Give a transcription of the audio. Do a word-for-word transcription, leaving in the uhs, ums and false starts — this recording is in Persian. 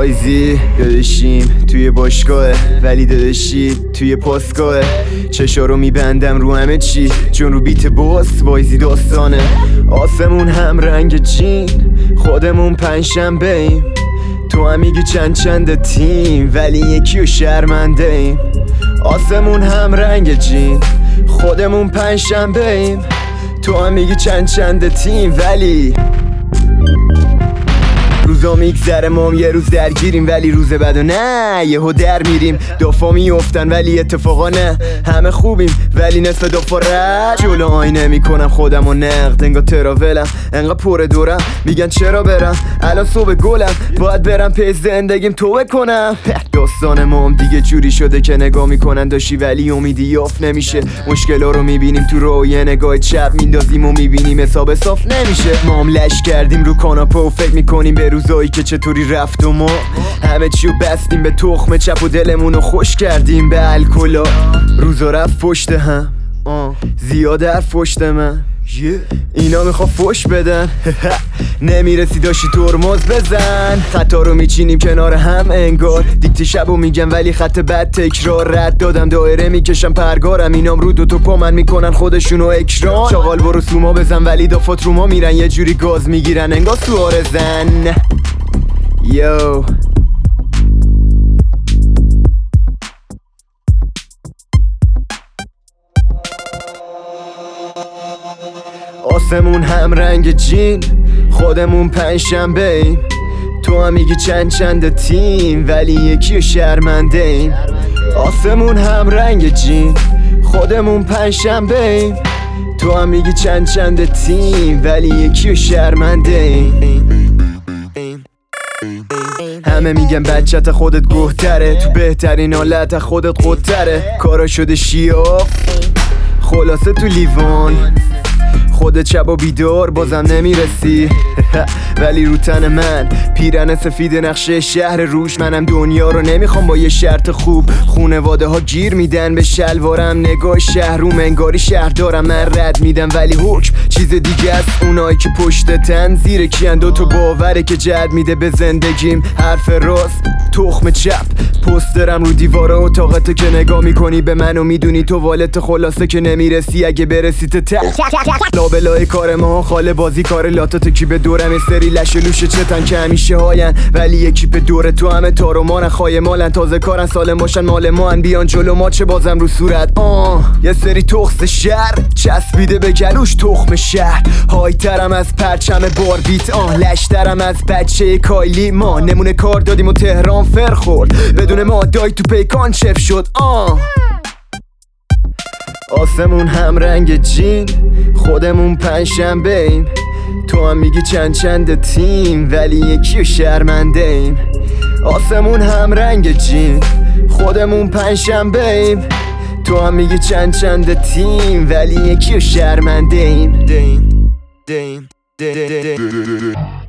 وایزی دادشیم توی باشگاه، ولی دادشی توی پاسگاه. چشا رو میبندم رو همه چی چون رو بیت باس وایزی داستانه. آسمون هم رنگ جین، خودمون پنجشنبه ایم. تو هم میگی چند چند تیم ولی یکی و شرمنده ایم. آسمون هم رنگ جین، خودمون پنجشنبه ایم. تو هم میگی چند چند تیم ولی روزا میگذره مام یه روز درگیریم، ولی روز بعدو نه یهو در میریم. دافا میافتن ولی اتفاقا نه، همه خوبیم ولی نصف دافا رد. جلو آینه میکنم خودم و نقد، انگار تراولم انقدر پر دورم. میگن چرا برم الان صبح گلم، باید برم پی زندگیم توبه کنم. داستان مام دیگه جوری شده که نگاه میکنن داشتی ولی امیدی یافت نمیشه. مشکلا رو میبینیم تو رو، یه نگاه چپ میندازیم و میبینیم حساب صاف نمیشه. مام لش کردیم رو کاناپه و فکر میکنیم به روزایی که چطوری رفت و ما همه چیو بستیم به تخم چپ و دلمونو خوش کردیم به الکلا. روزا رفت پشت هم زیاد حرف پشت من، اینا میخوا فوش بدن. نمیرسی داشتی ترمز بزن. خطا رو میچینیم کنار هم انگار، دیکت شبو میگم ولی خط بد تکرار. رد دادم دایره میکشم پرگارم، اینام رو دوتا پا من میکنن خودشونو اکران. چاقال برو سوما بزن ولی دافات رو ما میرن، یه جوری گاز میگیرن انگار سوار زن. یو آسمون هم رنگ جین، خودمون پنجشنبه ایم. تو هم میگی چند چند تیم ولی یکی و شرمنده ایم. آسمون هم رنگ جین، خودمون پنجشنبه ایم. تو هم میگی چند چند تیم ولی یکی و شرمنده ایم. همه میگن بچت خودت گهتره، تو بهترین حالت خودت خودتره. کارا شده شیاف خلاصه تو لیوان، خودت شب و بیدار بازم نمیرسی. ولی رو تن من پیرن سفید نقشه شهر روش. منم دنیا رو نمیخوام با یه شرط خوب. خونواده ها گیر میدن به شلوارم، نگاه شهروم انگاری شهر دارم. من رد میدم ولی حکم چیز دیگه است. اونایی که پشت تن زیر کیان، دوتا باوره که جد میده به زندگیم. حرف راست تخم چپ، پسترم رو دیواره اتاقت که نگاه میکنی به من و میدونی تو والت. خلاصه که نمیرسی اگه برسی ته لابلای کار ما خاله بازی کار لاتات کی به دورم یه سری لش لوش چتن که همیشه هاین، ولی یکی به دور تو همه تارو مانن. خواهی مالن تازه کارن سالم باشن مال ما ان. بیان جلو ما چه بازم رو صورت آه یه سری تخص شهر چسبیده به گلوش تخم شهر. های ترم از پرچم باربیت آه لشترم از بچه کایلی. ما نمونه کار دادیم و تهران فر خورد، بدون ما دای تو پیکان چف شد آه آسمون هم رنگ جین، خودمون پنجشنبه ایم. تو هم میگی چند چند تیم ولی یکی و شرمنده ایم. آسمون هم رنگ جین، خودمون پنجشنبه ایم. تو هم میگی چند چند تیم ولی یکی و شرمنده ایم.